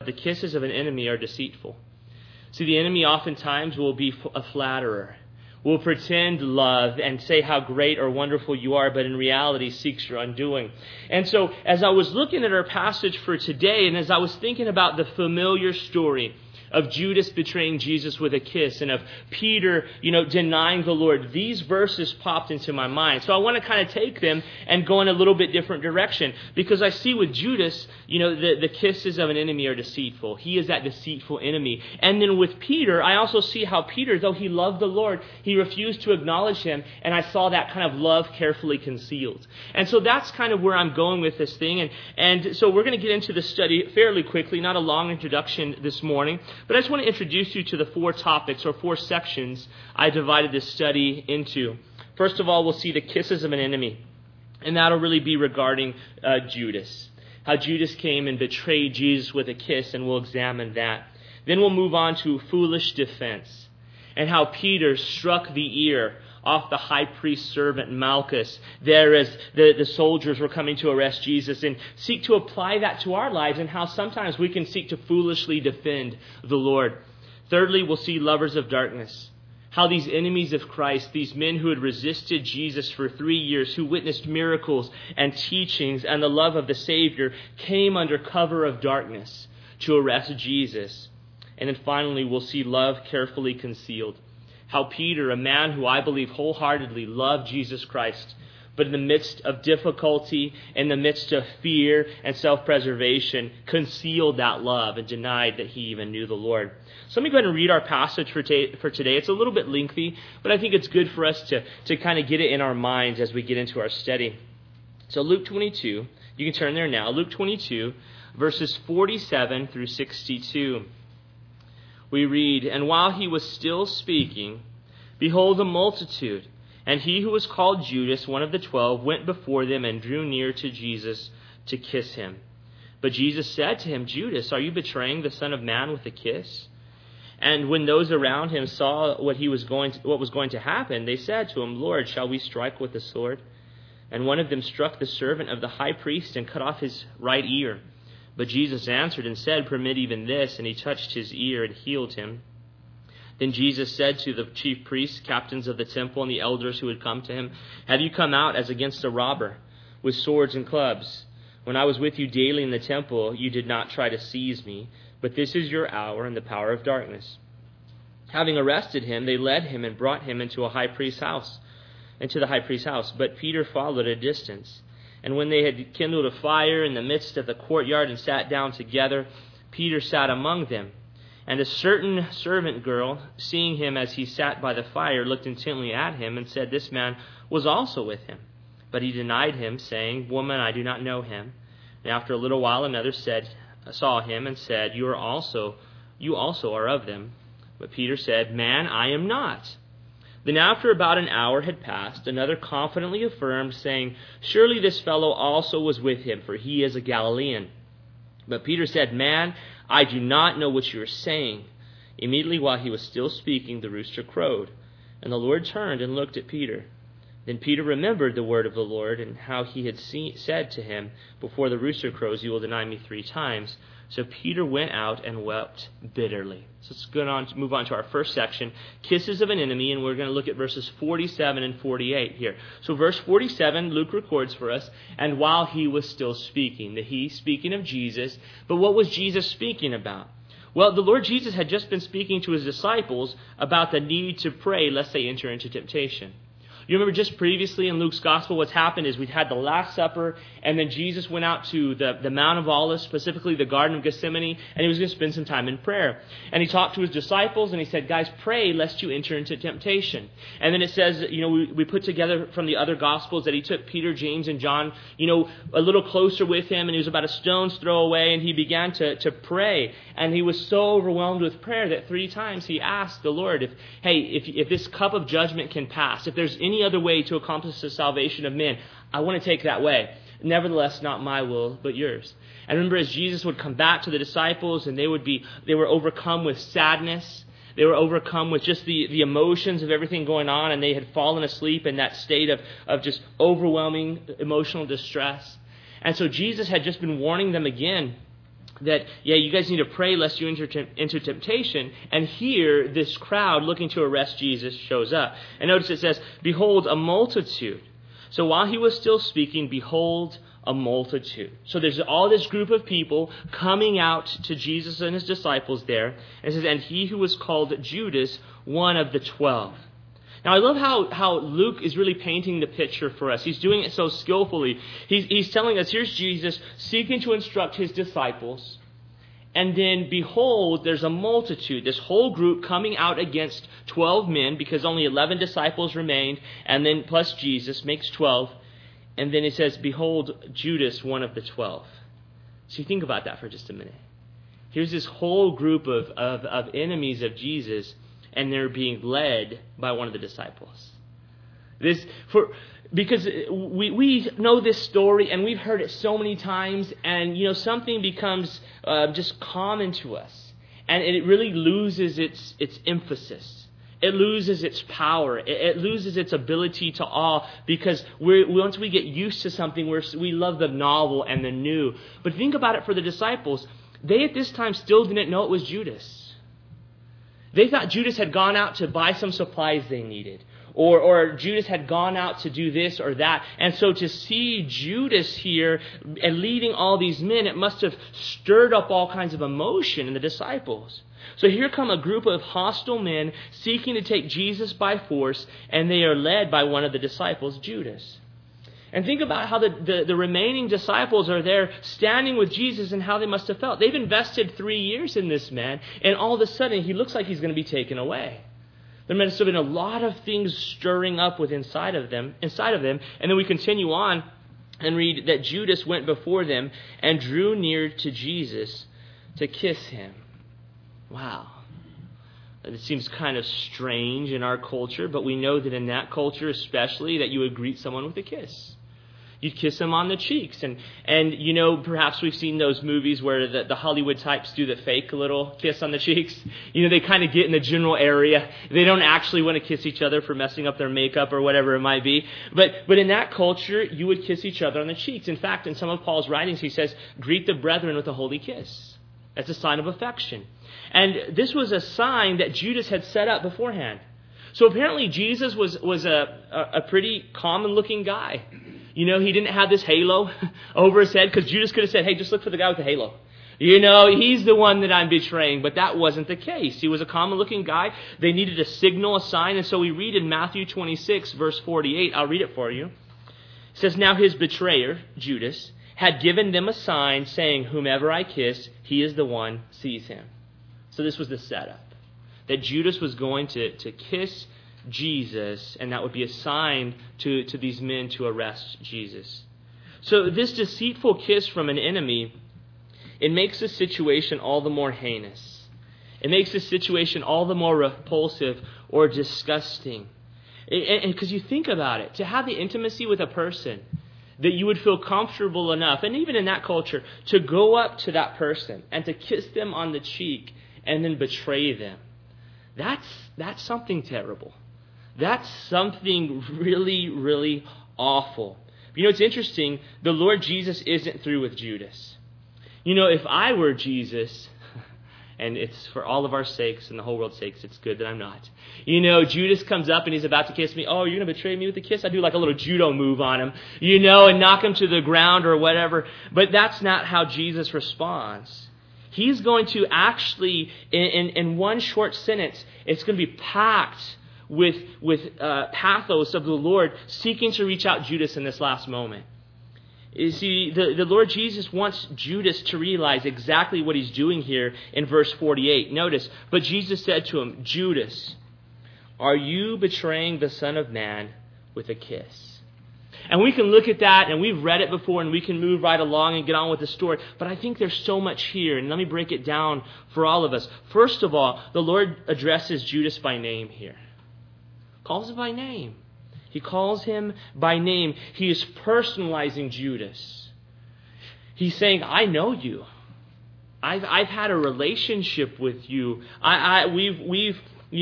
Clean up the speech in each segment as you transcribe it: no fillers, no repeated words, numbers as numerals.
The kisses of an enemy are deceitful. See, the enemy oftentimes will be a flatterer, will pretend love and say how great or wonderful you are, but in reality seeks your undoing. And so as I was looking at our passage for today, and as I was thinking about the familiar story of Judas betraying Jesus with a kiss, and of Peter, denying the Lord, these verses popped into my mind. So I want to kind of take them and go in a little bit different direction, because I see with Judas, the kisses of an enemy are deceitful. He is that deceitful enemy. And then with Peter, I also see how Peter, though he loved the Lord, he refused to acknowledge him, and I saw that kind of love carefully concealed. And so that's kind of where I'm going with this thing. And so we're going to get into the study fairly quickly, not a long introduction this morning. But I just want to introduce you to the 4 topics or 4 sections I divided this study into. First of all, we'll see the kisses of an enemy. And that'll really be regarding Judas. How Judas came and betrayed Jesus with a kiss, and we'll examine that. Then we'll move on to foolish defense. And how Peter struck the ear off the high priest's servant Malchus there as the soldiers were coming to arrest Jesus, and seek to apply that to our lives, and how sometimes we can seek to foolishly defend the Lord. Thirdly, we'll see lovers of darkness. How these enemies of Christ, these men who had resisted Jesus for 3 years, who witnessed miracles and teachings and the love of the Savior, came under cover of darkness to arrest Jesus. And then finally, we'll see love carefully concealed. How Peter, a man who I believe wholeheartedly loved Jesus Christ, but in the midst of difficulty, in the midst of fear and self-preservation, concealed that love and denied that he even knew the Lord. So let me go ahead and read our passage for today. It's a little bit lengthy, but I think it's good for us to kind of get it in our minds as we get into our study. So Luke 22, you can turn there now. Luke 22, verses 47 through 62. We read, "And while he was still speaking, behold, a multitude, and he who was called Judas, one of the 12, went before them and drew near to Jesus to kiss him. But Jesus said to him, 'Judas, are you betraying the Son of Man with a kiss?' And when those around him saw what was going to happen, they said to him, 'Lord, shall we strike with the sword?' And one of them struck the servant of the high priest and cut off his right ear. But Jesus answered and said, 'Permit even this,' and he touched his ear and healed him. Then Jesus said to the chief priests, captains of the temple, and the elders who had come to him, 'Have you come out as against a robber, with swords and clubs? When I was with you daily in the temple, you did not try to seize me, but this is your hour and the power of darkness.' Having arrested him, they led him and brought him into the high priest's house. But Peter followed at a distance. And when they had kindled a fire in the midst of the courtyard and sat down together, Peter sat among them. And a certain servant girl, seeing him as he sat by the fire, looked intently at him and said, 'This man was also with him.' But he denied him, saying, 'Woman, I do not know him.' And after a little while another saw him and said, 'You also are of them.' But Peter said, 'Man, I am not.' Then after about an hour had passed, another confidently affirmed, saying, 'Surely this fellow also was with him, for he is a Galilean.' But Peter said, 'Man, I do not know what you are saying.' Immediately while he was still speaking, the rooster crowed. And the Lord turned and looked at Peter. Then Peter remembered the word of the Lord, and how he had said to him, 'Before the rooster crows, you will deny me 3 times.' So Peter went out and wept bitterly." So let's move on to our first section, kisses of an enemy, and we're going to look at verses 47 and 48 here. So verse 47, Luke records for us, "And while he was still speaking," speaking of Jesus. But what was Jesus speaking about? Well, the Lord Jesus had just been speaking to his disciples about the need to pray lest they enter into temptation. You remember just previously in Luke's gospel, what's happened is we'd had the Last Supper, and then Jesus went out to the Mount of Olives, specifically the Garden of Gethsemane, and he was going to spend some time in prayer. And he talked to his disciples, and he said, "Guys, pray lest you enter into temptation." And then it says, we put together from the other gospels that he took Peter, James, and John, a little closer with him, and he was about a stone's throw away, and he began to pray. And he was so overwhelmed with prayer that 3 times he asked the Lord, if this cup of judgment can pass, if there's any other way to accomplish the salvation of men, I want to take that way. Nevertheless, not my will, but yours. And remember, as Jesus would come back to the disciples, and they were overcome with sadness. They were overcome with just the emotions of everything going on, and they had fallen asleep in that state of just overwhelming emotional distress. And so Jesus had just been warning them again that, yeah, you guys need to pray lest you enter into temptation. And here, this crowd looking to arrest Jesus shows up. And notice it says, behold, a multitude. So while he was still speaking, behold, a multitude. So there's all this group of people coming out to Jesus and his disciples there. And it says, and he who was called Judas, one of the 12. Now, I love how Luke is really painting the picture for us. He's doing it so skillfully. He's telling us, here's Jesus seeking to instruct his disciples. And then, behold, there's a multitude, this whole group coming out against 12 men, because only 11 disciples remained, and then plus Jesus makes 12. And then it says, behold, Judas, one of the 12. So you think about that for just a minute. Here's this whole group of enemies of Jesus, and they're being led by one of the disciples. Because we know this story and we've heard it so many times, and something becomes just common to us, and it really loses its emphasis. It loses its power. It loses its ability to awe, because once we get used to something, we love the novel and the new. But think about it for the disciples. They at this time still didn't know it was Judas. They thought Judas had gone out to buy some supplies they needed. Or Judas had gone out to do this or that. And so to see Judas here and leading all these men, it must have stirred up all kinds of emotion in the disciples. So here come a group of hostile men seeking to take Jesus by force, and they are led by one of the disciples, Judas. And think about how the remaining disciples are there standing with Jesus and how they must have felt. They've invested 3 years in this man, and all of a sudden he looks like he's going to be taken away. There must have been a lot of things stirring up inside of them. And then we continue on and read that Judas went before them and drew near to Jesus to kiss him. Wow. It seems kind of strange in our culture, but we know that in that culture especially, that you would greet someone with a kiss. You'd kiss them on the cheeks. And perhaps we've seen those movies where the Hollywood types do the fake little kiss on the cheeks. They kind of get in the general area. They don't actually want to kiss each other for messing up their makeup or whatever it might be. But in that culture, you would kiss each other on the cheeks. In fact, in some of Paul's writings, he says, greet the brethren with a holy kiss. That's a sign of affection. And this was a sign that Judas had set up beforehand. So apparently Jesus was a pretty common-looking guy. He didn't have this halo over his head, because Judas could have said, hey, just look for the guy with the halo. He's the one that I'm betraying. But that wasn't the case. He was a common-looking guy. They needed a signal, a sign. And so we read in Matthew 26, verse 48. I'll read it for you. It says, now his betrayer, Judas, had given them a sign saying, whomever I kiss, he is the one, seize him. So this was the setup. That Judas was going to kiss Jesus, and that would be a sign to these men to arrest Jesus. So this deceitful kiss from an enemy, it makes the situation all the more heinous. It makes the situation all the more repulsive or disgusting. And because you think about it, to have the intimacy with a person that you would feel comfortable enough, and even in that culture, to go up to that person and to kiss them on the cheek and then betray them. That's something terrible. That's something really, really awful. It's interesting. The Lord Jesus isn't through with Judas. If I were Jesus, and it's for all of our sakes and the whole world's sakes, it's good that I'm not. Judas comes up and he's about to kiss me. Oh, you're going to betray me with a kiss? I do like a little judo move on him, and knock him to the ground or whatever. But that's not how Jesus responds. He's going to actually, in one short sentence, it's going to be packed with pathos of the Lord seeking to reach out Judas in this last moment. You see, the Lord Jesus wants Judas to realize exactly what he's doing here in verse 48. Notice, but Jesus said to him, Judas, are you betraying the Son of Man with a kiss? And we can look at that, and we've read it before, and we can move right along and get on with the story. But I think there's so much here, and let me break it down for all of us. First of all, the Lord addresses Judas by name here. Calls him by name. He calls him by name. He is personalizing Judas. He's saying, I know you. I've had a relationship with you. We've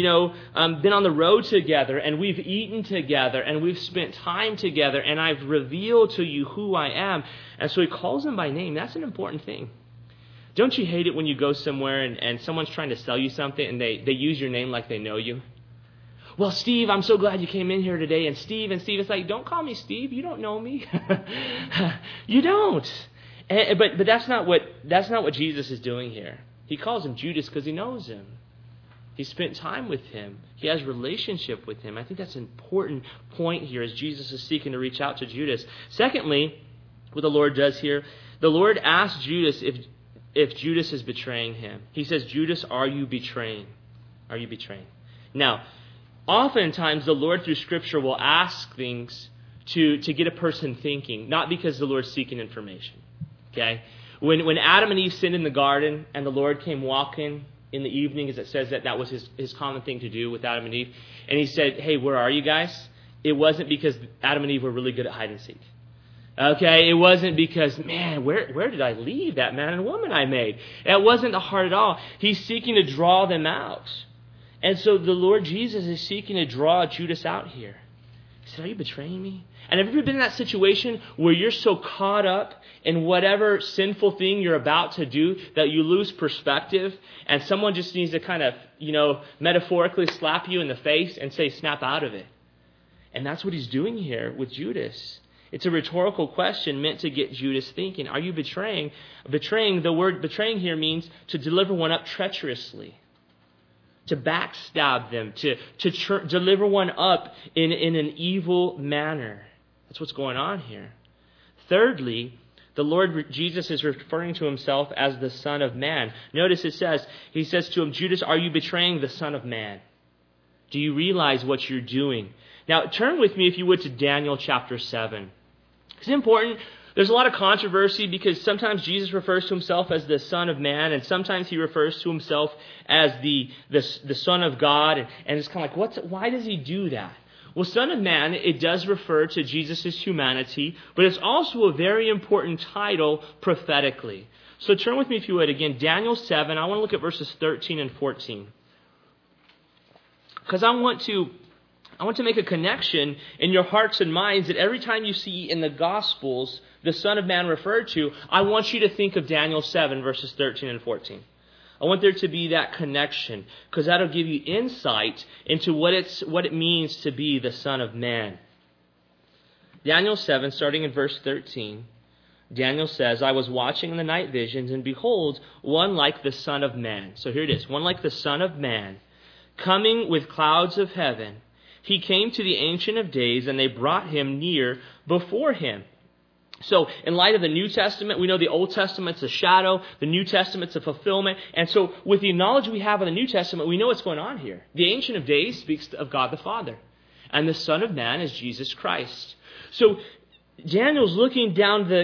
been on the road together, and we've eaten together, and we've spent time together, and I've revealed to you who I am. And so he calls him by name. That's an important thing. Don't you hate it when you go somewhere and someone's trying to sell you something and they use your name like they know you? Well, Steve, I'm so glad you came in here today. And Steve, it's like, don't call me Steve. You don't know me. You don't. But that's not what Jesus is doing here. He calls him Judas because he knows him. He spent time with him. He has relationship with him. I think that's an important point here as Jesus is seeking to reach out to Judas. Secondly, what the Lord does here, the Lord asks Judas if Judas is betraying him. He says, Judas, are you betraying? Are you betraying? Now, oftentimes the Lord through Scripture will ask things to get a person thinking, not because the Lord's seeking information. Okay? When Adam and Eve sinned in the garden and the Lord came walking in the evening, as it says that was his common thing to do with Adam and Eve, and he said, hey, where are you guys? It wasn't because Adam and Eve were really good at hide and seek. Okay, it wasn't because, man, where did I leave that man and woman I made? It wasn't the heart at all. He's seeking to draw them out. And so the Lord Jesus is seeking to draw Judas out here. He said, are you betraying me? And have you ever been in that situation where you're so caught up in whatever sinful thing you're about to do that you lose perspective and someone just needs to kind of, metaphorically slap you in the face and say, snap out of it? And that's what he's doing here with Judas. It's a rhetorical question meant to get Judas thinking. Are you betraying? Betraying, the word betraying here means to deliver one up treacherously, to backstab them, to deliver one up in an evil manner. That's what's going on here. Thirdly, the Lord Jesus is referring to himself as the Son of Man. Notice he says to him, Judas, are you betraying the Son of Man? Do you realize what you're doing? Now, turn with me, if you would, to Daniel chapter 7. It's important. There's a lot of controversy because sometimes Jesus refers to himself as the Son of Man, and sometimes he refers to himself as the Son of God. And it's kind of like, why does he do that? Well, Son of Man, it does refer to Jesus' humanity, but it's also a very important title prophetically. So turn with me, if you would, again, Daniel 7. I want to look at verses 13 and 14. Because I want to make a connection in your hearts and minds that every time you see in the Gospels the Son of Man referred to, I want you to think of Daniel 7, verses 13 and 14. I want there to be that connection because that'll give you insight into what it means to be the Son of Man. Daniel 7, starting in verse 13, Daniel says, I was watching in the night visions, and behold, one like the Son of Man. So here it is, one like the Son of Man, coming with clouds of heaven. He came to the Ancient of Days, and they brought him near before him. So, in light of the New Testament, we know the Old Testament's a shadow, the New Testament's a fulfillment. And so, with the knowledge we have of the New Testament, we know what's going on here. The Ancient of Days speaks of God the Father, and the Son of Man is Jesus Christ. So, Daniel's looking down the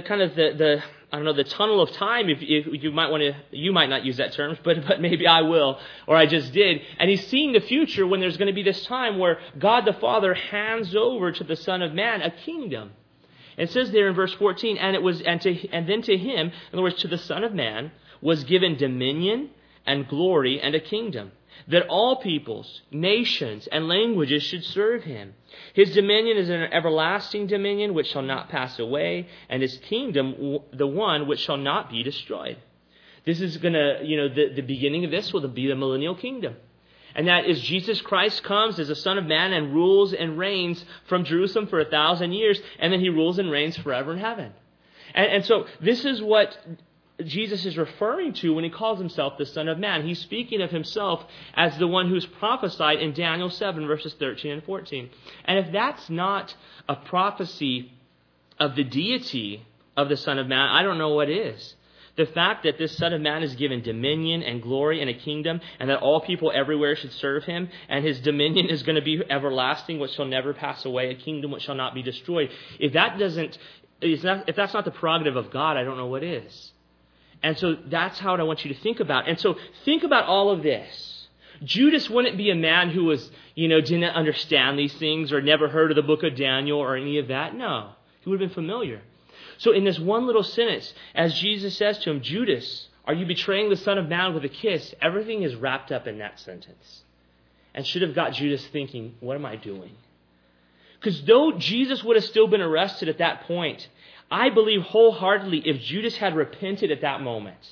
tunnel of time. If you might not use that term, but maybe I will, or I just did. And he's seeing the future when there's going to be this time where God the Father hands over to the Son of Man a kingdom. It says there in verse 14, and then to him, in other words, to the Son of Man, was given dominion and glory and a kingdom, that all peoples, nations, and languages should serve him. His dominion is an everlasting dominion which shall not pass away, and his kingdom the one which shall not be destroyed. This is going to, the beginning of this will be the millennial kingdom. And that is Jesus Christ comes as a Son of Man and rules and reigns from Jerusalem for 1,000 years, and then he rules and reigns forever in heaven. And so this is what Jesus is referring to when he calls himself the Son of Man. He's speaking of himself as the one who's prophesied in Daniel 7, verses 13 and 14. And if that's not a prophecy of the deity of the Son of Man, I don't know what is. The fact that this Son of Man is given dominion and glory and a kingdom, and that all people everywhere should serve him, and his dominion is going to be everlasting, which shall never pass away, a kingdom which shall not be destroyed. If that's not the prerogative of God, I don't know what is. And so that's how I want you to think about. And so think about all of this. Judas wouldn't be a man who was, didn't understand these things or never heard of the book of Daniel or any of that. No, he would have been familiar. So in this one little sentence, as Jesus says to him, Judas, are you betraying the Son of Man with a kiss? Everything is wrapped up in that sentence. And should have got Judas thinking, what am I doing? Because though Jesus would have still been arrested at that point, I believe wholeheartedly if Judas had repented at that moment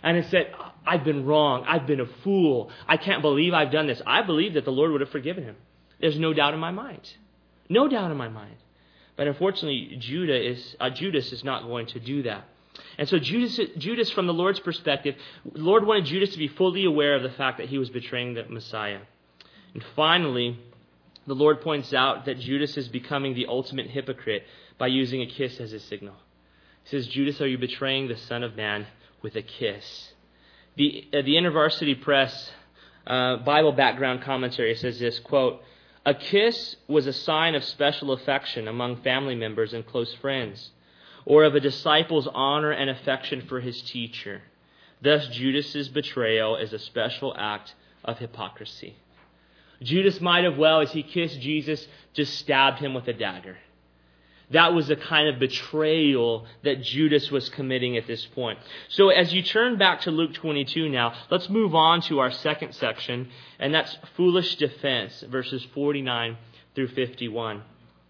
and had said, I've been wrong, I've been a fool, I can't believe I've done this, I believe that the Lord would have forgiven him. There's no doubt in my mind. No doubt in my mind. But unfortunately, Judas is not going to do that. And so Judas, from the Lord's perspective, the Lord wanted Judas to be fully aware of the fact that he was betraying the Messiah. And finally, the Lord points out that Judas is becoming the ultimate hypocrite by using a kiss as his signal. He says, Judas, are you betraying the Son of Man with a kiss? The InterVarsity Press Bible background commentary says this, quote, a kiss was a sign of special affection among family members and close friends, or of a disciple's honor and affection for his teacher. Thus, Judas's betrayal is a special act of hypocrisy. Judas might have well, as he kissed Jesus, just stabbed him with a dagger. That was the kind of betrayal that Judas was committing at this point. So as you turn back to Luke 22 now, let's move on to our second section, and that's foolish defense, verses 49 through 51.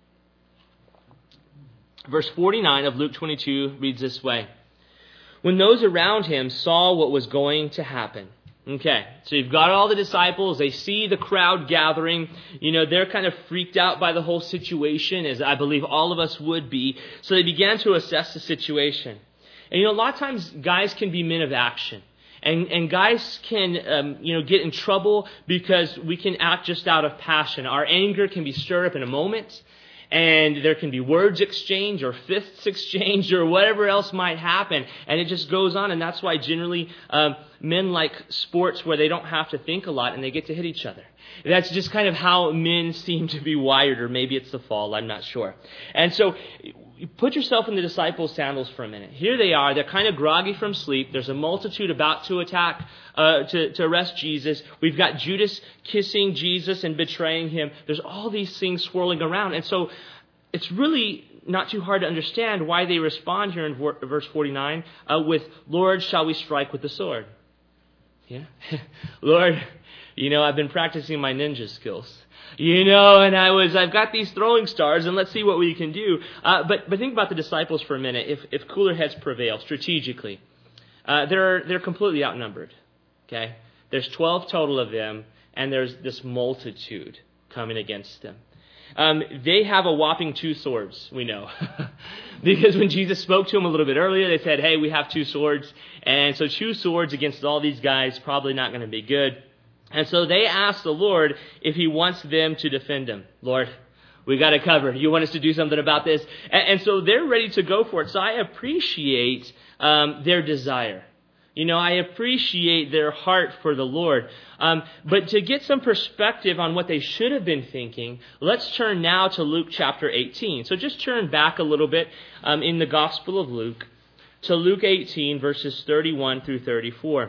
Verse 49 of Luke 22 reads this way. When those around him saw what was going to happen. Okay, so you've got all the disciples. They see the crowd gathering. They're kind of freaked out by the whole situation, as I believe all of us would be. So they began to assess the situation. And a lot of times guys can be men of action. And guys can, get in trouble because we can act just out of passion. Our anger can be stirred up in a moment. And there can be words exchanged or fists exchanged or whatever else might happen. And it just goes on. And that's why generally men like sports where they don't have to think a lot and they get to hit each other. That's just kind of how men seem to be wired. Or maybe it's the fall. I'm not sure. And so put yourself in the disciples' sandals for a minute. Here they are. They're kind of groggy from sleep. There's a multitude about to attack, to arrest Jesus. We've got Judas kissing Jesus and betraying him. There's all these things swirling around. And so it's really not too hard to understand why they respond here in verse 49 with, Lord, shall we strike with the sword? Yeah. Lord, I've been practicing my ninja skills. And I've got these throwing stars, and let's see what we can do. But think about the disciples for a minute. If cooler heads prevail strategically, they're completely outnumbered. Okay, there's 12 total of them, and there's this multitude coming against them. They have a whopping 2 swords, we know. Because when Jesus spoke to them a little bit earlier, they said, hey, we have 2 swords. And so 2 swords against all these guys, probably not going to be good. And so they asked the Lord if he wants them to defend him. Lord, we got it covered. You want us to do something about this? And so they're ready to go for it. So I appreciate their desire. I appreciate their heart for the Lord. But to get some perspective on what they should have been thinking, let's turn now to Luke chapter 18. So just turn back a little bit in the Gospel of Luke to Luke 18, verses 31 through 34.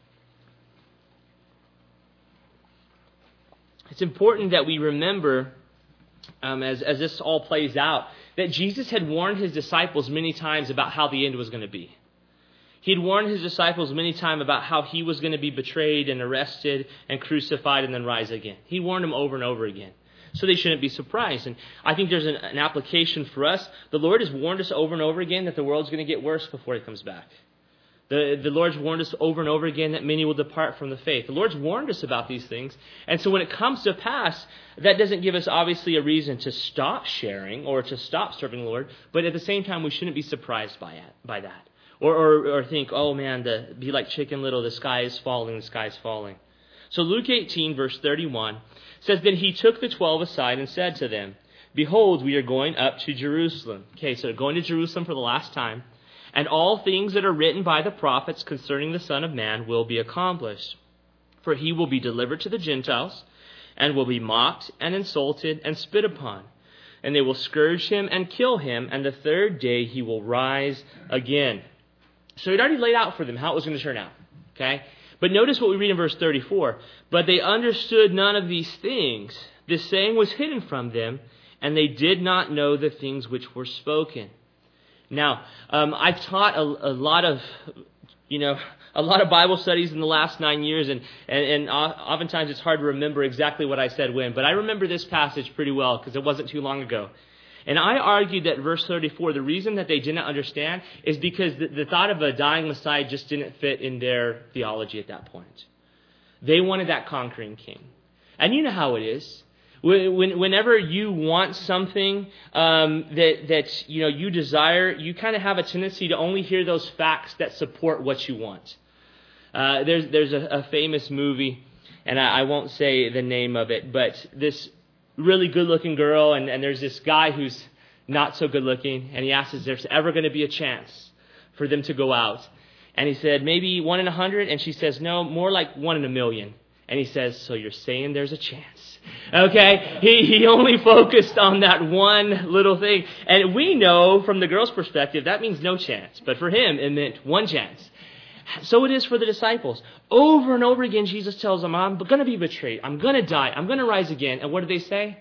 It's important that we remember, as this all plays out, that Jesus had warned his disciples many times about how the end was going to be. He'd warned his disciples many times about how he was going to be betrayed and arrested and crucified and then rise again. He warned them over and over again. So they shouldn't be surprised. And I think there's an application for us. The Lord has warned us over and over again that the world's going to get worse before he comes back. The Lord's warned us over and over again that many will depart from the faith. The Lord's warned us about these things. And so when it comes to pass, that doesn't give us obviously a reason to stop sharing or to stop serving the Lord. But at the same time, we shouldn't be surprised by that. Or think, oh man, be like Chicken Little, the sky is falling, the sky is falling. So Luke 18, verse 31 says, then he took the 12 aside and said to them, behold, we are going up to Jerusalem. Okay, so they're going to Jerusalem for the last time. And all things that are written by the prophets concerning the Son of Man will be accomplished. For he will be delivered to the Gentiles, and will be mocked and insulted and spit upon. And they will scourge him and kill him, and the 3rd day he will rise again. So he'd already laid out for them how it was going to turn out. Okay? But notice what we read in verse 34. But they understood none of these things. This saying was hidden from them, and they did not know the things which were spoken. Now, I've taught a lot of Bible studies in the last 9 years, and oftentimes it's hard to remember exactly what I said when. But I remember this passage pretty well because it wasn't too long ago. And I argue that verse 34, the reason that they didn't understand is because the thought of a dying Messiah just didn't fit in their theology at that point. They wanted that conquering king. And you know how it is. Whenever you want something that you desire, you kind of have a tendency to only hear those facts that support what you want. There's a famous movie, and I won't say the name of it, but this really good-looking girl, and there's this guy who's not so good-looking, and he asks, is there ever going to be a chance for them to go out? And he said, maybe 1 in 100, and she says, no, more like 1 in a million. And he says, so you're saying there's a chance. Okay? He only focused on that one little thing. And we know from the girl's perspective, that means no chance. But for him, it meant one chance. So it is for the disciples. Over and over again, Jesus tells them, I'm going to be betrayed. I'm going to die. I'm going to rise again. And what do they say?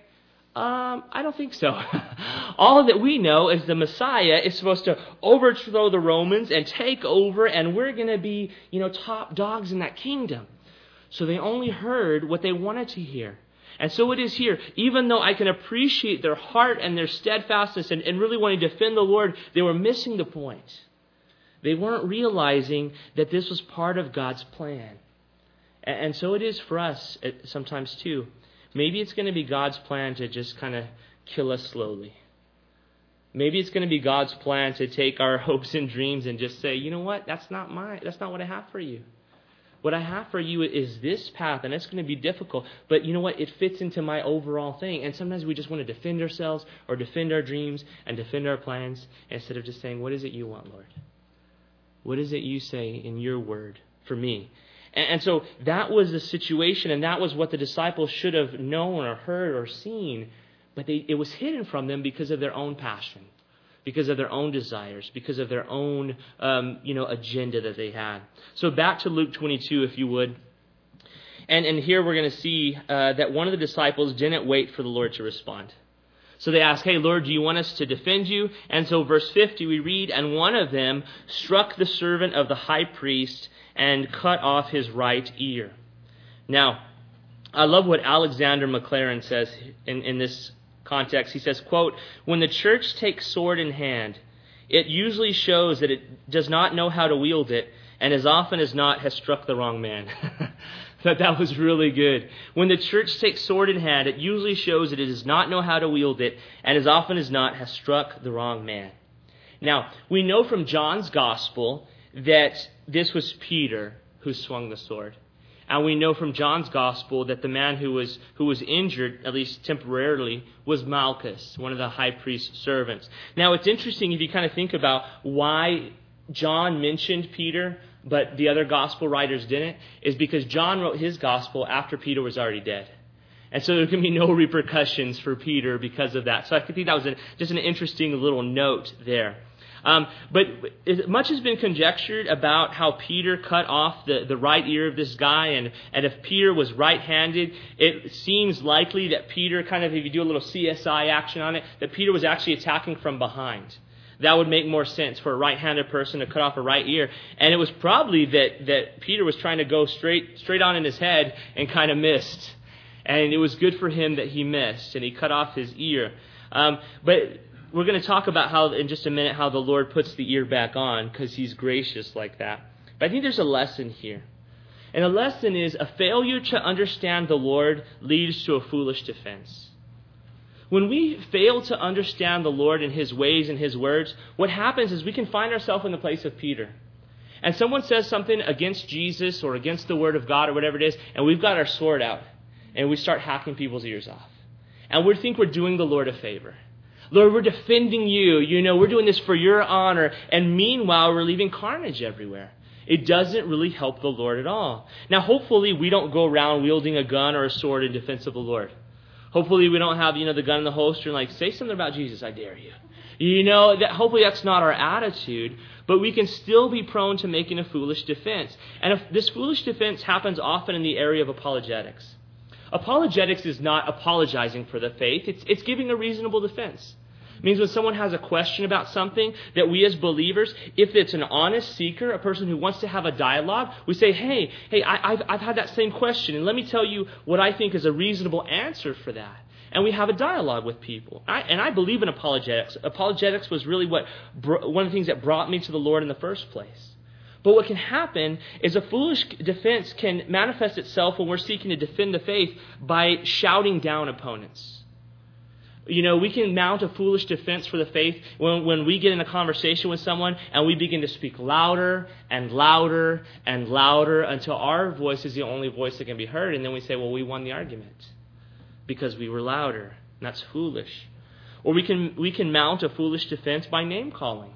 I don't think so. All that we know is the Messiah is supposed to overthrow the Romans and take over, and we're going to be, top dogs in that kingdom. So they only heard what they wanted to hear. And so it is here. Even though I can appreciate their heart and their steadfastness and really wanting to defend the Lord, they were missing the point. They weren't realizing that this was part of God's plan. And so it is for us sometimes too. Maybe it's going to be God's plan to just kind of kill us slowly. Maybe it's going to be God's plan to take our hopes and dreams and just say, you know what, that's not what I have for you. What I have for you is this path, and it's going to be difficult. But you know what? It fits into my overall thing. And sometimes we just want to defend ourselves or defend our dreams and defend our plans instead of just saying, what is it you want, Lord? What is it you say in your word for me? And so that was the situation, and that was what the disciples should have known or heard or seen. But it was hidden from them because of their own passion, because of their own desires, because of their own, agenda that they had. So back to Luke 22, if you would. And here we're going to see that one of the disciples didn't wait for the Lord to respond. So they ask, hey, Lord, do you want us to defend you? And so verse 50, we read, and one of them struck the servant of the high priest and cut off his right ear. Now, I love what Alexander McLaren says in this context. He says, quote, when the church takes sword in hand, it usually shows that it does not know how to wield it, and as often as not has struck the wrong man. That was really good. When the church takes sword in hand, it usually shows that it does not know how to wield it, and as often as not has struck the wrong man. Now, we know from John's gospel that this was Peter who swung the sword. And we know from John's gospel that the man who was injured, at least temporarily, was Malchus, one of the high priest's servants. Now, it's interesting if you kind of think about why John mentioned Peter, but the other gospel writers didn't, is because John wrote his gospel after Peter was already dead. And so there can be no repercussions for Peter because of that. So I think that was just an interesting little note there. But much has been conjectured about how Peter cut off the right ear of this guy, and if Peter was right-handed, it seems likely that Peter, kind of, if you do a little CSI action on it, that Peter was actually attacking from behind. That would make more sense for a right-handed person to cut off a right ear. And it was probably that Peter was trying to go straight on in his head and kind of missed. And it was good for him that he missed, and he cut off his ear. But we're going to talk about how, in just a minute, how the Lord puts the ear back on, because he's gracious like that. But I think there's a lesson here. And the lesson is a failure to understand the Lord leads to a foolish defense. When we fail to understand the Lord and his ways and his words, what happens is we can find ourselves in the place of Peter. And someone says something against Jesus or against the word of God or whatever it is, and we've got our sword out, and we start hacking people's ears off. And we think we're doing the Lord a favor. Lord, we're defending you. We're doing this for your honor. And meanwhile, we're leaving carnage everywhere. It doesn't really help the Lord at all. Now, hopefully, we don't go around wielding a gun or a sword in defense of the Lord. Hopefully, we don't have, the gun in the holster and say something about Jesus, I dare you. Hopefully that's not our attitude, but we can still be prone to making a foolish defense. And if this foolish defense happens often in the area of apologetics. Apologetics is not apologizing for the faith. It's giving a reasonable defense. It means when someone has a question about something, that we as believers, if it's an honest seeker, a person who wants to have a dialogue, we say, hey, I've had that same question, and let me tell you what I think is a reasonable answer for that. and we have a dialogue with people. And I believe in apologetics. Apologetics was really one of the things that brought me to the Lord in the first place. But what can happen is a foolish defense can manifest itself when we're seeking to defend the faith by shouting down opponents. We can mount a foolish defense for the faith when we get in a conversation with someone and we begin to speak louder and louder and louder until our voice is the only voice that can be heard. And then we say, well, we won the argument because we were louder. And that's foolish. Or we can mount a foolish defense by name calling.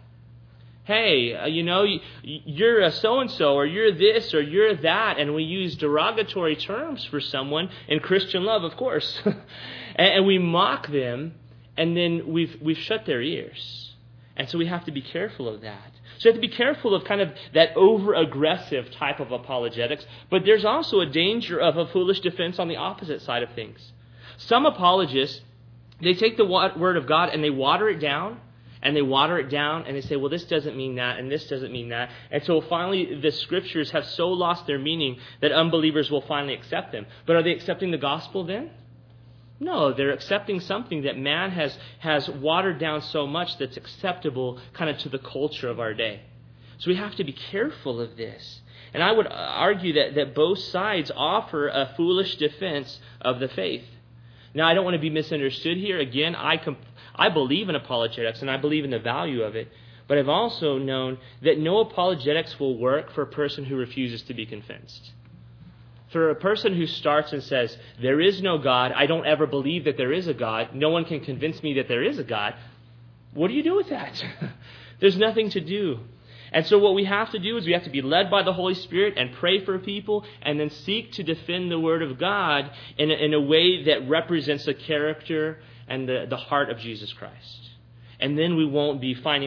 Hey, you're a so-and-so, or you're this, or you're that, and we use derogatory terms for someone in Christian love, of course. And we mock them, and then we've shut their ears. And so we have to be careful of that. So you have to be careful of kind of that over-aggressive type of apologetics, but there's also a danger of a foolish defense on the opposite side of things. Some apologists, they take the Word of God and they water it down, and they water it down, and they say, well, this doesn't mean that, and this doesn't mean that. And so finally, the Scriptures have so lost their meaning that unbelievers will finally accept them. But are they accepting the gospel then? No, they're accepting something that man has watered down so much that's acceptable kind of to the culture of our day. So we have to be careful of this. And I would argue that both sides offer a foolish defense of the faith. Now, I don't want to be misunderstood here. Again, I believe in apologetics, and I believe in the value of it. But I've also known that no apologetics will work for a person who refuses to be convinced. For a person who starts and says, there is no God, I don't ever believe that there is a God, no one can convince me that there is a God, what do you do with that? There's nothing to do. And so what we have to do is we have to be led by the Holy Spirit and pray for people and then seek to defend the Word of God in a way that represents the character and the heart of Jesus Christ. And then we won't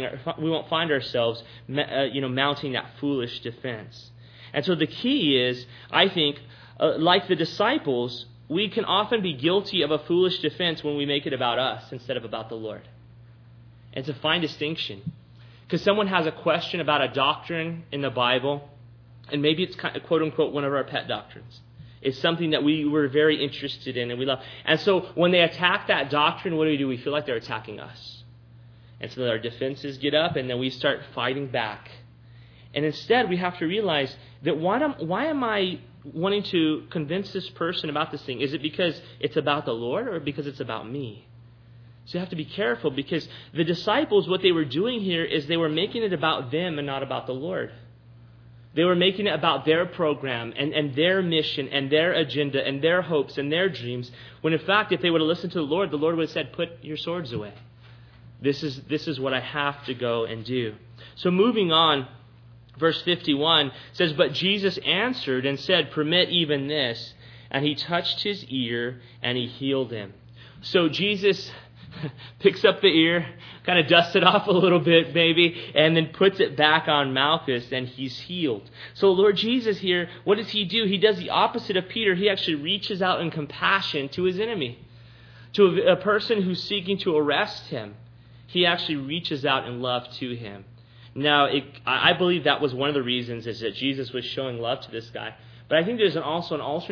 find ourselves mounting that foolish defense. And so the key is, I think, like the disciples, we can often be guilty of a foolish defense when we make it about us instead of about the Lord. And it's a fine distinction. Because someone has a question about a doctrine in the Bible, and maybe it's kind of, quote unquote, one of our pet doctrines. It's something that we were very interested in and we love. And so when they attack that doctrine, what do? We feel like they're attacking us. And so our defenses get up and then we start fighting back. And instead we have to realize that why am I wanting to convince this person about this thing? Is it because it's about the Lord or because it's about me? So you have to be careful, because the disciples, what they were doing here is they were making it about them and not about the Lord. They were making it about their program and their mission and their agenda and their hopes and their dreams, when in fact, if they would have listened to the Lord would have said, put your swords away. This is what I have to go and do. So moving on, verse 51 says, but Jesus answered and said, permit even this. And he touched his ear and he healed him. So Jesus picks up the ear, kind of dusts it off a little bit maybe, and then puts it back on Malchus, and he's healed. So Lord Jesus here, what does he do? He does the opposite of Peter. He actually reaches out in compassion to his enemy, to a person who's seeking to arrest him. He actually reaches out in love to him. Now, I believe that was one of the reasons is that Jesus was showing love to this guy. But I think there's also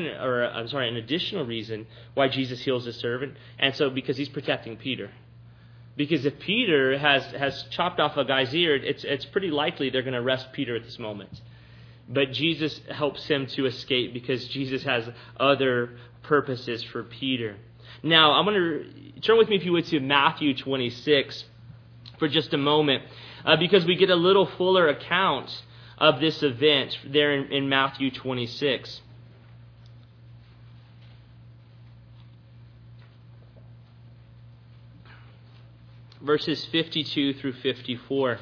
an additional reason why Jesus heals his servant. And so because he's protecting Peter. Because if Peter has chopped off a guy's ear, it's pretty likely they're going to arrest Peter at this moment. But Jesus helps him to escape because Jesus has other purposes for Peter. Now, I'm going to turn with me, if you would, to Matthew 26 for just a moment. Because we get a little fuller account of this event there in Matthew 26. Verses 52 through 54.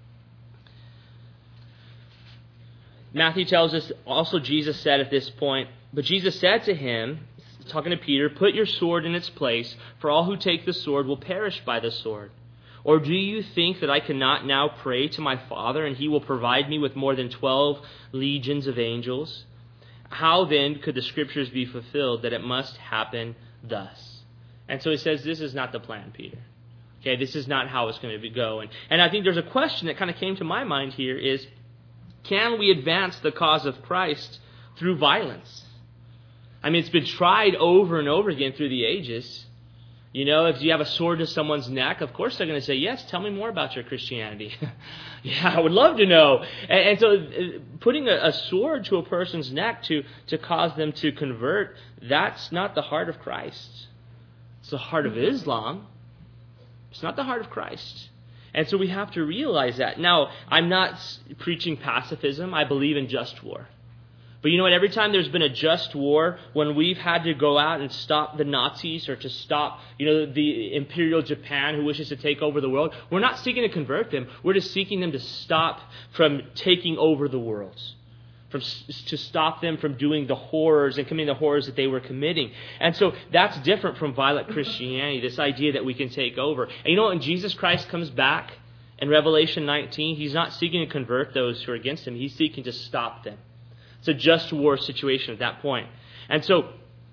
Matthew tells us, also Jesus said at this point, but Jesus said to him, talking to Peter, put your sword in its place, for all who take the sword will perish by the sword. Or do you think that I cannot now pray to my Father, and he will provide me with more than 12 legions of angels? How then could the Scriptures be fulfilled that it must happen thus? And so he says, this is not the plan, Peter. Okay, this is not how it's going to go. And I think there's a question that kind of came to my mind here is, can we advance the cause of Christ through violence? I mean, it's been tried over and over again through the ages. You know, if you have a sword to someone's neck, of course they're going to say, yes, tell me more about your Christianity. Yeah, I would love to know. And so putting a sword to a person's neck to cause them to convert, that's not the heart of Christ. It's the heart of Islam. It's not the heart of Christ. And so we have to realize that. Now, I'm not preaching pacifism. I believe in just war. But you know what? Every time there's been a just war, when we've had to go out and stop the Nazis or to stop, the Imperial Japan who wishes to take over the world, we're not seeking to convert them. We're just seeking them to stop from taking over the world, to stop them from doing the horrors and committing the horrors that they were committing. And so that's different from violent Christianity, this idea that we can take over. And you know, when Jesus Christ comes back in Revelation 19, he's not seeking to convert those who are against him. He's seeking to stop them. It's a just war situation at that point. And so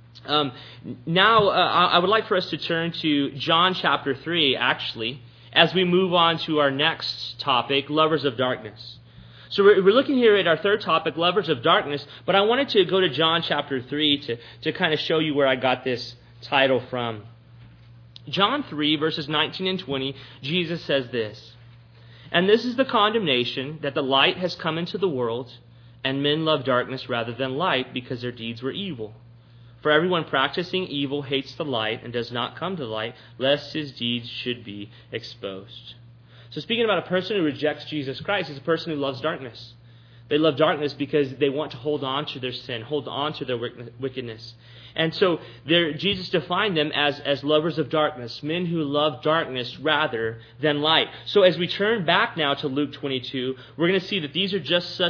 now I would like for us to turn to John chapter 3, actually, as we move on to our next topic, lovers of darkness. So we're looking here at our third topic, lovers of darkness, but I wanted to go to John chapter 3 to kind of show you where I got this title from. John 3, verses 19 and 20, Jesus says this, "And this is the condemnation, that the light has come into the world, and men love darkness rather than light, because their deeds were evil. For everyone practicing evil hates the light and does not come to the light, lest his deeds should be exposed." So speaking about a person who rejects Jesus Christ is a person who loves darkness. They love darkness because they want to hold on to their sin, hold on to their wickedness. And so Jesus defined them as lovers of darkness, men who love darkness rather than light. So as we turn back now to Luke 22, we're going to see that these are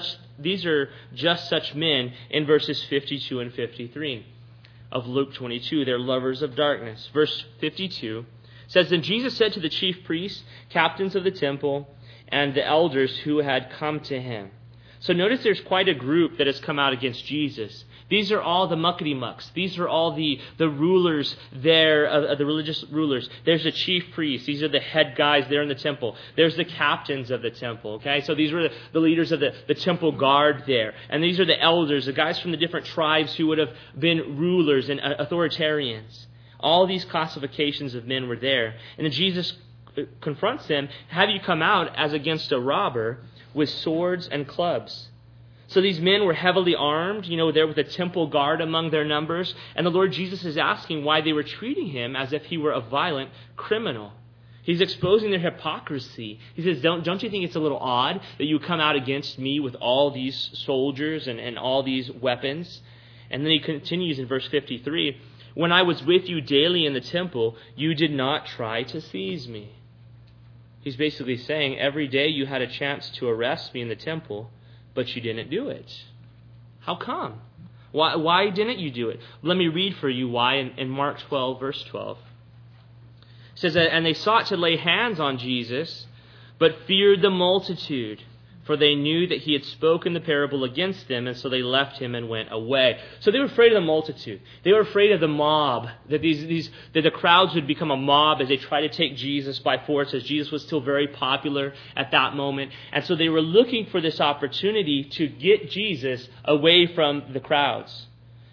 just such men in verses 52 and 53 of Luke 22. They're lovers of darkness. Verse 52 says, "Then Jesus said to the chief priests, captains of the temple, and the elders who had come to him." So notice there's quite a group that has come out against Jesus. These are all the muckety-mucks. These are all the rulers there, the religious rulers. There's the chief priests. These are the head guys there in the temple. There's the captains of the temple. Okay, so these were the leaders of the temple guard there. And these are the elders, the guys from the different tribes who would have been rulers and authoritarians. All these classifications of men were there. And then Jesus confronts them, "Have you come out as against a robber with swords and clubs?" So these men were heavily armed, there with a temple guard among their numbers. And the Lord Jesus is asking why they were treating him as if he were a violent criminal. He's exposing their hypocrisy. He says, don't you think it's a little odd that you come out against me with all these soldiers and all these weapons? And then he continues in verse 53, "When I was with you daily in the temple, you did not try to seize me." He's basically saying, every day you had a chance to arrest me in the temple, but you didn't do it. How come? Why didn't you do it? Let me read for you why in Mark 12, verse 12. It says, "And they sought to lay hands on Jesus, but feared the multitude, for they knew that he had spoken the parable against them, and so they left him and went away." So they were afraid of the multitude. They were afraid of the mob, that the crowds would become a mob as they tried to take Jesus by force, as Jesus was still very popular at that moment. And so they were looking for this opportunity to get Jesus away from the crowds.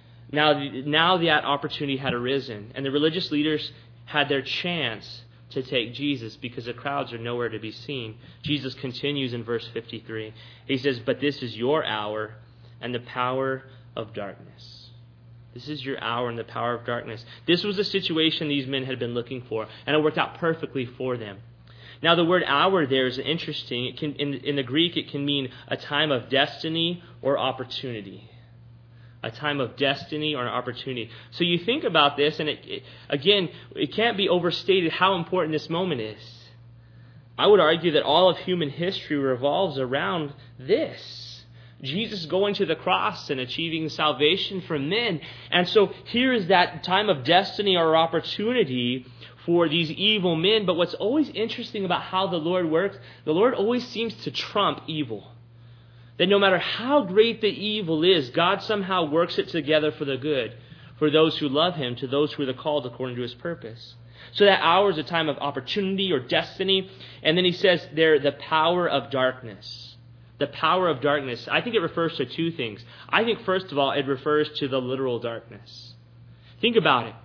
Now that opportunity had arisen, and the religious leaders had their chance to take Jesus because the crowds are nowhere to be seen. Jesus continues in verse 53. He says, "But this is your hour and the power of darkness." This is your hour and the power of darkness. This was the situation these men had been looking for, and it worked out perfectly for them. Now the word hour there is interesting. It can, in the Greek, it can mean a time of destiny or opportunity. A time of destiny or an opportunity. So you think about this, and it can't be overstated how important this moment is. I would argue that all of human history revolves around this. Jesus going to the cross and achieving salvation for men. And so here is that time of destiny or opportunity for these evil men. But what's always interesting about how the Lord works, the Lord always seems to trump evil. That no matter how great the evil is, God somehow works it together for the good, for those who love him, to those who are called according to his purpose. So that hour is a time of opportunity or destiny. And then he says there, the power of darkness. The power of darkness. I think it refers to two things. I think, first of all, it refers to the literal darkness. Think about it.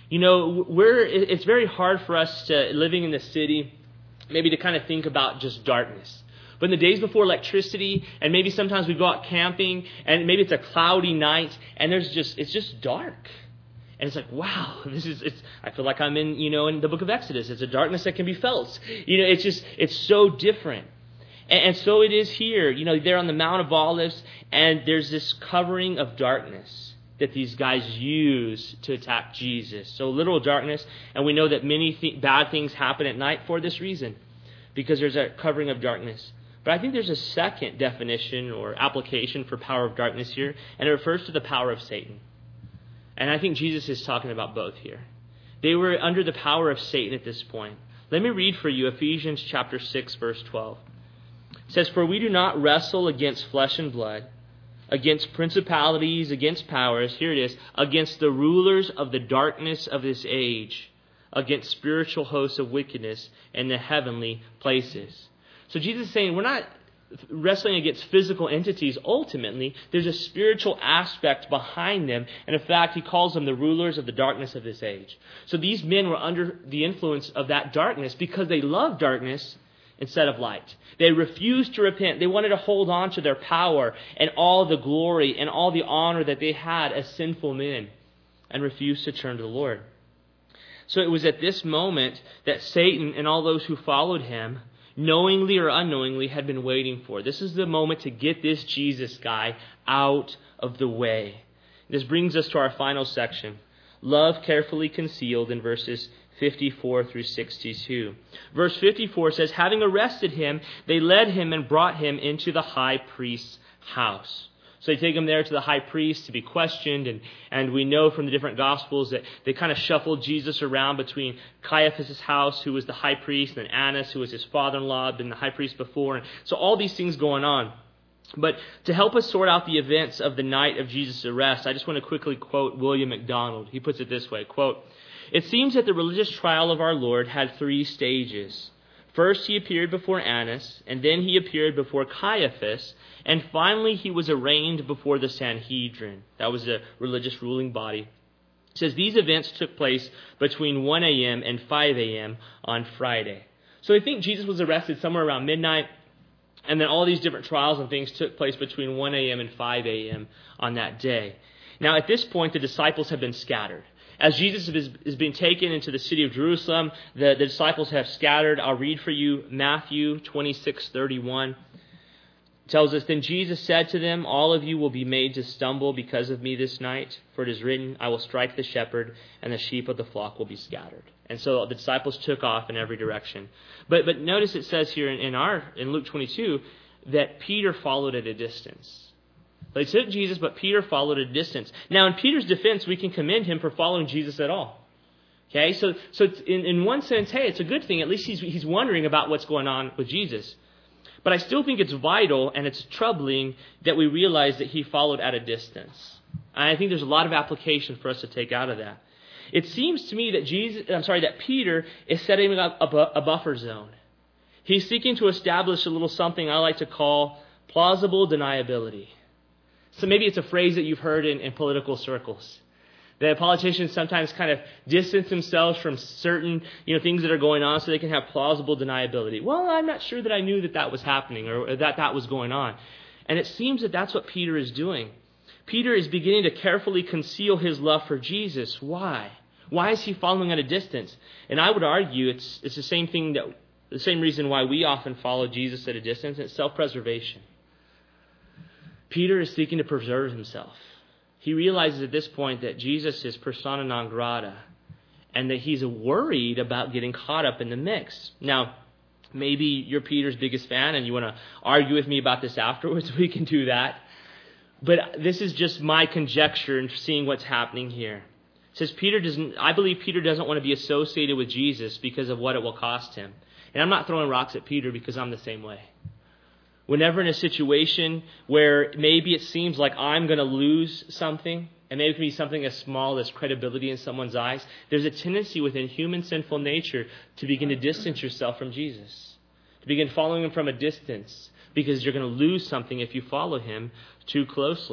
It's very hard for us to, living in the city, maybe to kind of think about just darkness. But in the days before electricity, and maybe sometimes we go out camping, and maybe it's a cloudy night, and it's just dark. And it's like, wow, I feel like I'm in the book of Exodus. It's a darkness that can be felt. It's so different. And so it is here, there on the Mount of Olives, and there's this covering of darkness that these guys use to attack Jesus. So literal darkness, and we know that many bad things happen at night for this reason, because there's a covering of darkness. But I think there's a second definition or application for power of darkness here, and it refers to the power of Satan. And I think Jesus is talking about both here. They were under the power of Satan at this point. Let me read for you Ephesians chapter 6, verse 12. It says, "For we do not wrestle against flesh and blood, against principalities, against powers," here it is, "against the rulers of the darkness of this age, against spiritual hosts of wickedness in the heavenly places." So Jesus is saying we're not wrestling against physical entities ultimately. There's a spiritual aspect behind them. And in fact, he calls them the rulers of the darkness of this age. So these men were under the influence of that darkness because they loved darkness instead of light. They refused to repent. They wanted to hold on to their power and all the glory and all the honor that they had as sinful men and refused to turn to the Lord. So it was at this moment that Satan and all those who followed him, knowingly or unknowingly, had been waiting for. This is the moment to get this Jesus guy out of the way. This brings us to our final section. Love carefully concealed in verses 54 through 62. Verse 54 says, "Having arrested him, they led him and brought him into the high priest's house." So they take him there to the high priest to be questioned, and we know from the different Gospels that they kind of shuffled Jesus around between Caiaphas' house, who was the high priest, and Annas, who was his father-in-law, been the high priest before. And so all these things going on. But to help us sort out the events of the night of Jesus' arrest, I just want to quickly quote William MacDonald. He puts it this way, quote, "It seems that the religious trial of our Lord had 3 stages. First, he appeared before Annas, and then he appeared before Caiaphas, and finally he was arraigned before the Sanhedrin." That was a religious ruling body. It says these events took place between 1 a.m. and 5 a.m. on Friday. So I think Jesus was arrested somewhere around midnight, and then all these different trials and things took place between 1 a.m. and 5 a.m. on that day. Now at this point, the disciples have been scattered. As Jesus is being taken into the city of Jerusalem, the disciples have scattered. I'll read for you Matthew 26:31. It tells us, "Then Jesus said to them, 'All of you will be made to stumble because of me this night. For it is written, I will strike the shepherd, and the sheep of the flock will be scattered.'" And so the disciples took off in every direction. But notice it says here in Luke 22 that Peter followed at a distance. They took Jesus, but Peter followed at a distance. Now, in Peter's defense, we can commend him for following Jesus at all. Okay, so in one sense, hey, it's a good thing. At least he's wondering about what's going on with Jesus. But I still think it's vital and it's troubling that we realize that he followed at a distance. And I think there's a lot of application for us to take out of that. It seems to me that Peter is setting up a buffer zone. He's seeking to establish a little something I like to call plausible deniability. So maybe it's a phrase that you've heard in political circles. That politicians sometimes kind of distance themselves from certain things that are going on so they can have plausible deniability. Well, I'm not sure that I knew that was happening or that was going on. And it seems that that's what Peter is doing. Peter is beginning to carefully conceal his love for Jesus. Why? Why is he following at a distance? And I would argue it's the same reason why we often follow Jesus at a distance. It's self-preservation. Peter is seeking to preserve himself. He realizes at this point that Jesus is persona non grata and that he's worried about getting caught up in the mix. Now, maybe you're Peter's biggest fan and you want to argue with me about this afterwards. We can do that. But this is just my conjecture and seeing what's happening here. It says I believe Peter doesn't want to be associated with Jesus because of what it will cost him. And I'm not throwing rocks at Peter because I'm the same way. Whenever in a situation where maybe it seems like I'm going to lose something, and maybe it can be something as small as credibility in someone's eyes, there's a tendency within human sinful nature to begin to distance yourself from Jesus, to begin following him from a distance, because you're going to lose something if you follow him too closely.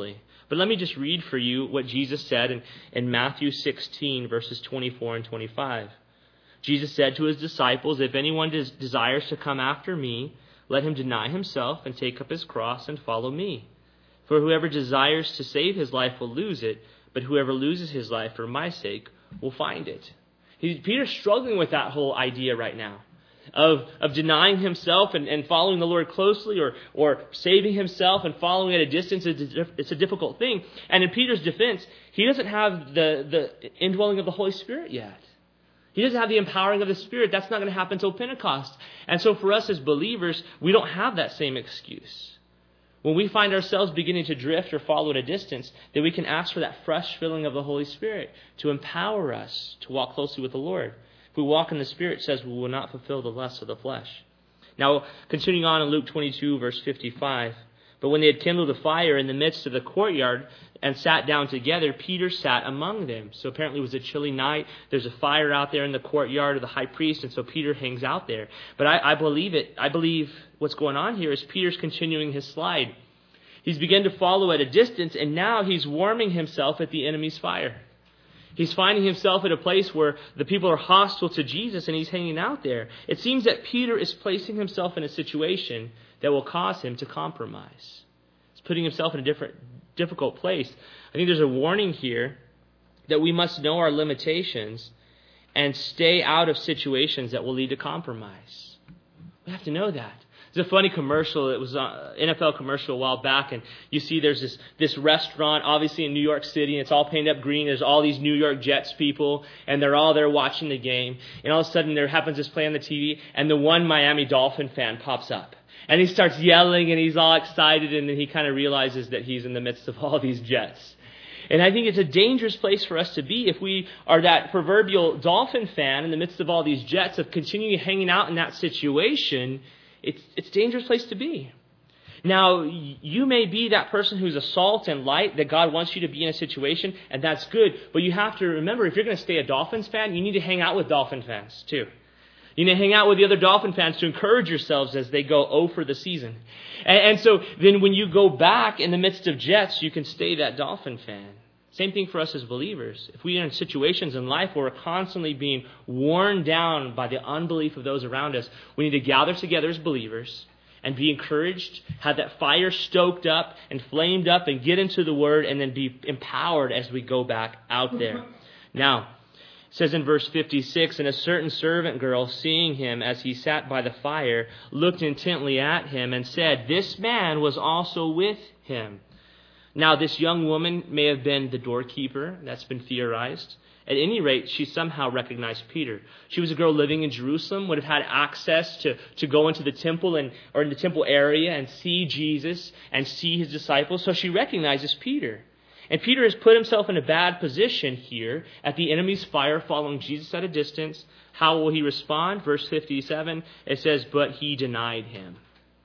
But let me just read for you what Jesus said in Matthew 16, verses 24 and 25. Jesus said to his disciples, "If anyone desires to come after me, let him deny himself and take up his cross and follow me. For whoever desires to save his life will lose it, but whoever loses his life for my sake will find it." Peter's struggling with that whole idea right now of denying himself and following the Lord closely, or saving himself and following at a distance. It's a difficult thing. And in Peter's defense, he doesn't have the indwelling of the Holy Spirit yet. He doesn't have the empowering of the Spirit. That's not going to happen until Pentecost. And so for us as believers, we don't have that same excuse. When we find ourselves beginning to drift or follow at a distance, then we can ask for that fresh filling of the Holy Spirit to empower us to walk closely with the Lord. If we walk in the Spirit, it says we will not fulfill the lusts of the flesh. Now, continuing on in Luke 22, verse 55, "But when they had kindled a fire in the midst of the courtyard and sat down together, Peter sat among them." So apparently it was a chilly night. There's a fire out there in the courtyard of the high priest, and so Peter hangs out there. But I believe it. I believe what's going on here is Peter's continuing his slide. He's begun to follow at a distance, and now he's warming himself at the enemy's fire. He's finding himself at a place where the people are hostile to Jesus, and he's hanging out there. It seems that Peter is placing himself in a situation that will cause him to compromise. He's putting himself in a difficult place. I think there's a warning here that we must know our limitations and stay out of situations that will lead to compromise. We have to know that. There's a funny commercial. It was an NFL commercial a while back, and you see there's this restaurant, obviously in New York City, and it's all painted up green. There's all these New York Jets people, and they're all there watching the game. And all of a sudden, there happens this play on the TV, and the one Miami Dolphin fan pops up. And he starts yelling, and he's all excited, and then he kind of realizes that he's in the midst of all these Jets. And I think it's a dangerous place for us to be if we are that proverbial Dolphin fan in the midst of all these Jets, of continuing hanging out in that situation. It's a dangerous place to be. Now, you may be that person who's a salt and light that God wants you to be in a situation, and that's good. But you have to remember, if you're going to stay a Dolphins fan, you need to hang out with Dolphin fans too. You need to hang out with the other Dolphin fans to encourage yourselves as they go 0 for the season. And so then when you go back in the midst of Jets, you can stay that Dolphin fan. Same thing for us as believers. If we are in situations in life where we're constantly being worn down by the unbelief of those around us, we need to gather together as believers and be encouraged, have that fire stoked up and flamed up, and get into the Word, and then be empowered as we go back out there. Now, it says in verse 56, "And a certain servant girl, seeing him as he sat by the fire, looked intently at him and said, 'This man was also with him.'" Now, this young woman may have been the doorkeeper. That's been theorized. At any rate, she somehow recognized Peter. She was a girl living in Jerusalem, would have had access to go into the temple or in the temple area and see Jesus and see his disciples. So she recognizes Peter. And Peter has put himself in a bad position here at the enemy's fire, following Jesus at a distance. How will he respond? Verse 57, it says, "But he denied him."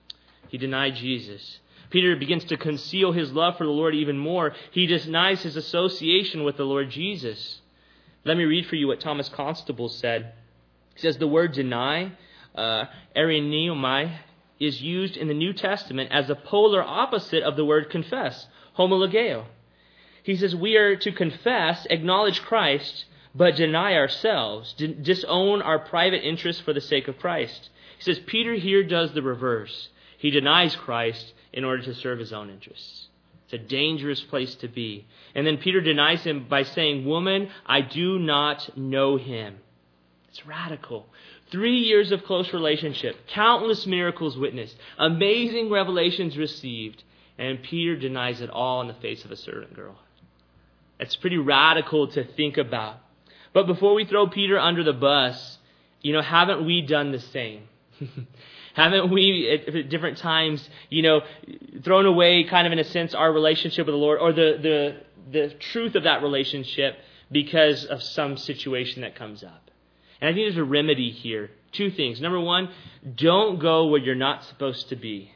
He denied Jesus. Peter begins to conceal his love for the Lord even more. He denies his association with the Lord Jesus. Let me read for you what Thomas Constable said. He says, "The word deny, arineomai, is used in the New Testament as a polar opposite of the word confess, homologeo. He says we are to confess, acknowledge Christ, but deny ourselves, disown our private interests for the sake of Christ. He says Peter here does the reverse. He denies Christ in order to serve his own interests. It's a dangerous place to be. And then Peter denies him by saying, "Woman, I do not know him." It's radical. 3 years of close relationship, countless miracles witnessed, amazing revelations received, and Peter denies it all in the face of a servant girl. It's pretty radical to think about. But before we throw Peter under the bus, haven't we done the same? Haven't we, at different times, thrown away, kind of in a sense, our relationship with the Lord, or the truth of that relationship because of some situation that comes up? And I think there's a remedy here. 2 things. Number 1, don't go where you're not supposed to be.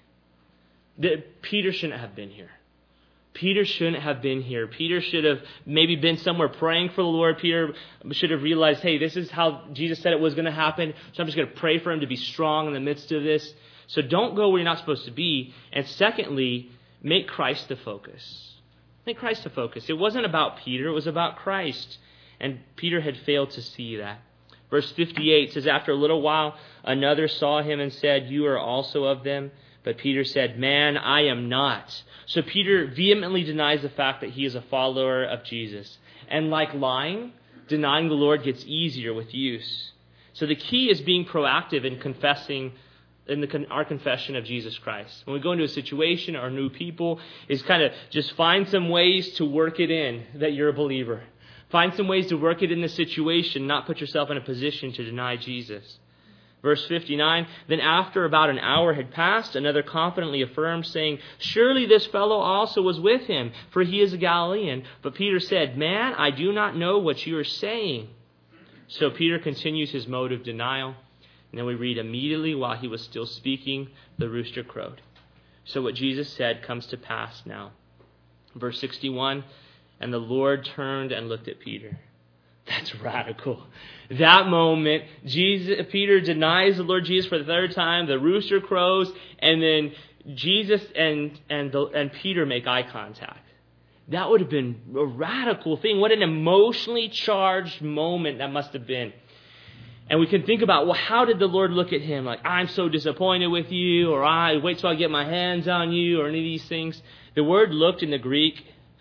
Peter shouldn't have been here. Peter shouldn't have been here. Peter should have maybe been somewhere praying for the Lord. Peter should have realized, hey, this is how Jesus said it was going to happen, so I'm just going to pray for him to be strong in the midst of this. So don't go where you're not supposed to be. And secondly, make Christ the focus. Make Christ the focus. It wasn't about Peter, it was about Christ. And Peter had failed to see that. Verse 58 says, after a little while, another saw him and said, you are also of them. But Peter said, man, I am not. So Peter vehemently denies the fact that he is a follower of Jesus. And like lying, denying the Lord gets easier with use. So the key is being proactive in confessing our confession of Jesus Christ. When we go into a situation or new people, is kind of just find some ways to work it in that you're a believer. Find some ways to work it in the situation, not put yourself in a position to deny Jesus. Verse 59, then after about an hour had passed, another confidently affirmed, saying, surely this fellow also was with him, for he is a Galilean. But Peter said, man, I do not know what you are saying. So Peter continues his mode of denial. And then we read, immediately while he was still speaking, the rooster crowed. So what Jesus said comes to pass now. Verse 61, and the Lord turned and looked at Peter. That's radical. That moment, Peter denies the Lord Jesus for the third time. The rooster crows, and then Jesus and Peter make eye contact. That would have been a radical thing. What an emotionally charged moment that must have been. And we can think about, well, how did the Lord look at him? Like, I'm so disappointed with you, or I wait till I get my hands on you, or any of these things. The word looked in the Greek,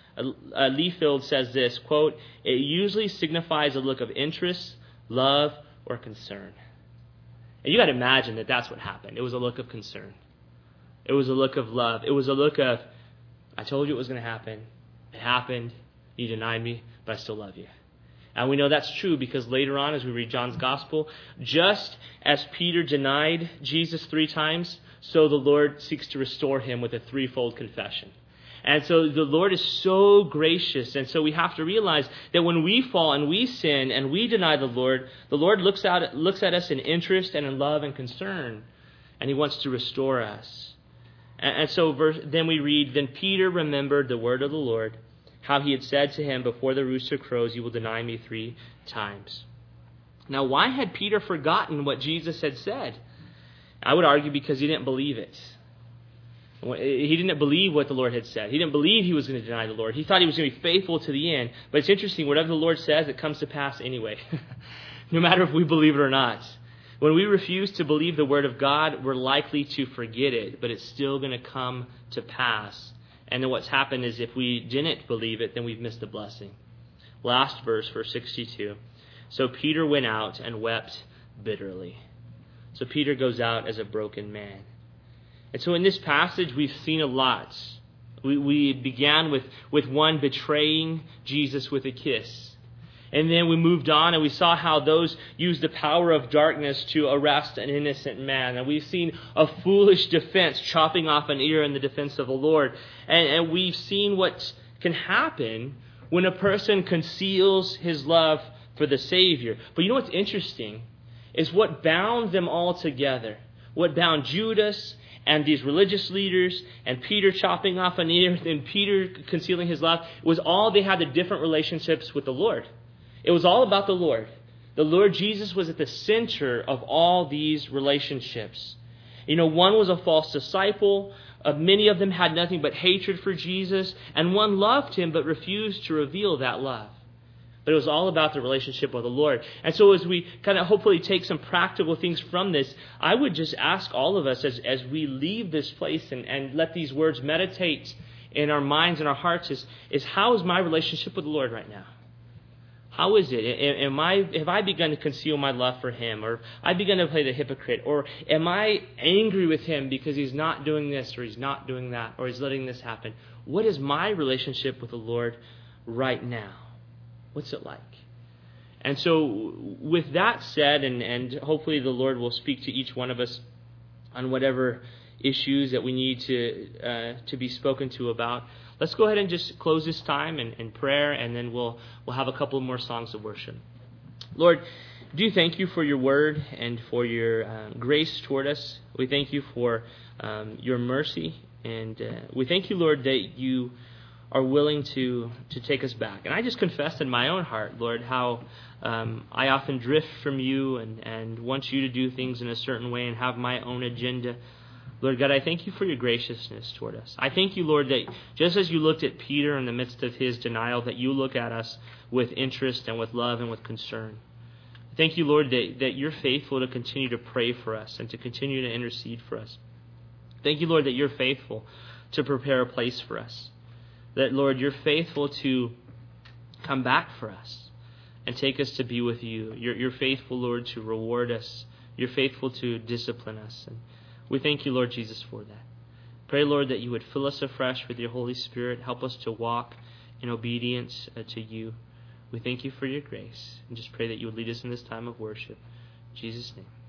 Liefeld says this, quote, it usually signifies a look of interest, love, or concern. And you got to imagine that that's what happened. It was a look of concern. It was a look of love. It was a look of, I told you it was going to happen. It happened. You denied me, but I still love you. And we know that's true because later on, as we read John's Gospel, just as Peter denied Jesus 3 times, so the Lord seeks to restore him with a 3-fold confession. And so the Lord is so gracious. And so we have to realize that when we fall and we sin and we deny the Lord looks at us in interest and in love and concern. And he wants to restore us. And so then we read, then Peter remembered the word of the Lord, how he had said to him, before the rooster crows, you will deny me 3 times. Now, why had Peter forgotten what Jesus had said? I would argue because he didn't believe it. He didn't believe what the Lord had said. He didn't believe he was going to deny the Lord. He thought he was going to be faithful to the end. But it's interesting, whatever the Lord says, it comes to pass anyway. No matter if we believe it or not. When we refuse to believe the word of God, we're likely to forget it, but it's still going to come to pass. And then what's happened is if we didn't believe it, then we've missed the blessing. Last verse 62. So Peter went out and wept bitterly. So Peter goes out as a broken man. And so in this passage, we've seen a lot. We began with one betraying Jesus with a kiss. And then we moved on and we saw how those used the power of darkness to arrest an innocent man. And we've seen a foolish defense chopping off an ear in the defense of the Lord. And we've seen what can happen when a person conceals his love for the Savior. But you know what's interesting is what bound them all together. What bound Judas and these religious leaders and Peter chopping off an ear and Peter concealing his love was all they had the different relationships with the Lord. It was all about the Lord. The Lord Jesus was at the center of all these relationships. You know, one was a false disciple. Many of them had nothing but hatred for Jesus. And one loved him but refused to reveal that love. But it was all about the relationship with the Lord. And so as we kind of hopefully take some practical things from this, I would just ask all of us as we leave this place and let these words meditate in our minds and our hearts is how is my relationship with the Lord right now? How is it? Have I begun to conceal my love for him? Or have I begun to play the hypocrite? Or am I angry with him because he's not doing this or he's not doing that or he's letting this happen? What is my relationship with the Lord right now? What's it like? And so with that said, and hopefully the Lord will speak to each one of us on whatever issues that we need to be spoken to about, let's go ahead and just close this time in prayer, and then we'll have a couple more songs of worship. Lord, do thank you for your word and for your grace toward us. We thank you for your mercy, and we thank you, Lord, that you are willing to take us back. And I just confess in my own heart, Lord, how I often drift from you and want you to do things in a certain way and have my own agenda. Lord God, I thank you for your graciousness toward us. I thank you, Lord, that just as you looked at Peter in the midst of his denial, that you look at us with interest and with love and with concern. Thank you, Lord, that you're faithful to continue to pray for us and to continue to intercede for us. Thank you, Lord, that you're faithful to prepare a place for us. That, Lord, you're faithful to come back for us and take us to be with you. You're faithful, Lord, to reward us. You're faithful to discipline us. And we thank you, Lord Jesus, for that. Pray, Lord, that you would fill us afresh with your Holy Spirit. Help us to walk in obedience to you. We thank you for your grace. And just pray that you would lead us in this time of worship. In Jesus' name.